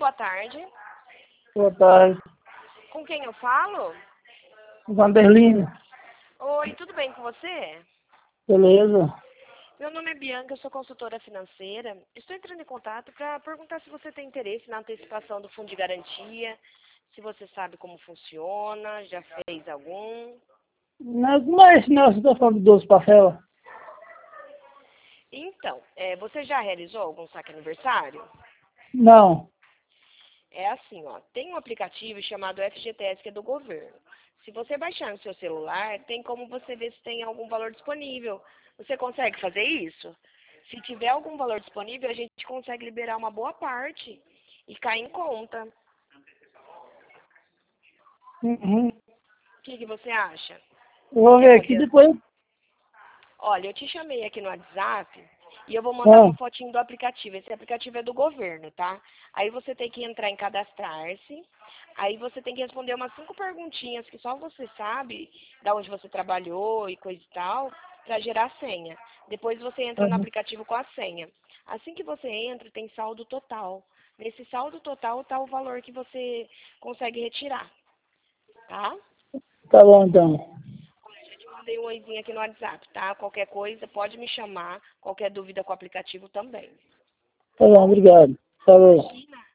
boa tarde. Boa tarde. Com quem eu falo? Vanderlina. Oi, tudo bem com você? Beleza? Meu nome é Bianca, eu sou consultora financeira. Estou entrando em contato para perguntar se você tem interesse na antecipação do fundo de garantia, se você sabe como funciona, já fez algum. Mas não, você está falando de 12 parcelas? Então, você já realizou algum saque aniversário? Não. É assim, ó, tem um aplicativo chamado FGTS que é do governo. Se você baixar no seu celular, tem como você ver se tem algum valor disponível. Você consegue fazer isso? Se tiver algum valor disponível, a gente consegue liberar uma boa parte e cair em conta. Uhum. O que você acha? Eu vou Quer ver aqui fazer? depois. Olha, eu te chamei aqui no WhatsApp e eu vou mandar uma fotinho do aplicativo. Esse aplicativo é do governo, tá? Aí você tem que entrar em cadastrar-se. Aí você tem que responder umas 5 perguntinhas que só você sabe, da onde você trabalhou e coisa e tal, para gerar a senha. Depois você entra no Uhum. aplicativo com a senha. Assim que você entra, tem saldo total. Nesse saldo total está o valor que você consegue retirar, tá? Tá bom, então. Mandei um oizinho aqui no WhatsApp, tá? Qualquer coisa, pode me chamar. Qualquer dúvida com o aplicativo também. Tá bom, obrigado. Falou. Imagina.